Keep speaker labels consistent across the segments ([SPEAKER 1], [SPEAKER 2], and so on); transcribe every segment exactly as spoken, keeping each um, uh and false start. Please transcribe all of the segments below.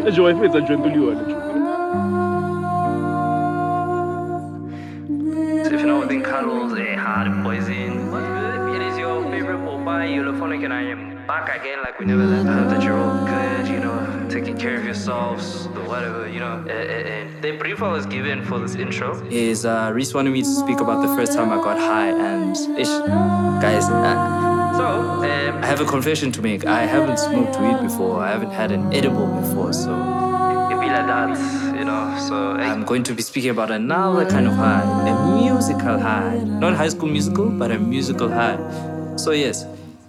[SPEAKER 1] Enjoy it, enjoy it.
[SPEAKER 2] So if you know within cuddles, a hard poison. What's good? It is your favorite Popeye, Europhonic, and I am back again like we never left. I hope that you're all good, you know, taking care of yourselves, whatever, you know. And the brief I was given for this intro is uh, Reese wanted me to speak about the first time I got high, and ish, guys. Uh, so um, I have a confession to make. I haven't smoked weed before. I haven't had an edible before, so it be like that, you know. So I'm going to be speaking about another kind of high, a musical high, not High School Musical, but a musical high. So yes,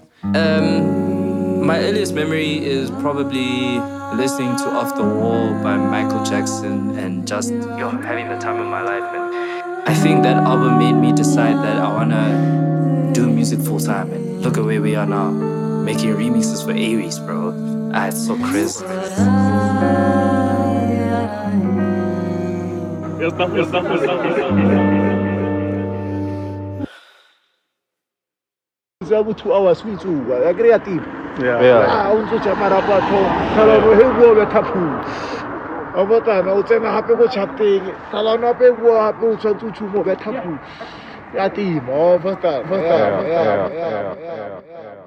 [SPEAKER 2] um, my earliest memory is probably listening to Off the Wall by Michael Jackson and just yo having the time of my life. And I think that album made me decide that I wanna do music full time. And look at where we are now, making remixes for Aries, bro. Ah, it's so crisp.
[SPEAKER 3] Two hours we too. I agree at him.
[SPEAKER 1] Yeah.
[SPEAKER 4] Yeah.
[SPEAKER 3] Ah, unso chamara pa to. Kala no hego be tapu. Abata na utena hape go chapte. Kala no pe go hape so tu chu mo be tapu. Ya ti mo first time. First time. Yeah. Yeah. Yeah.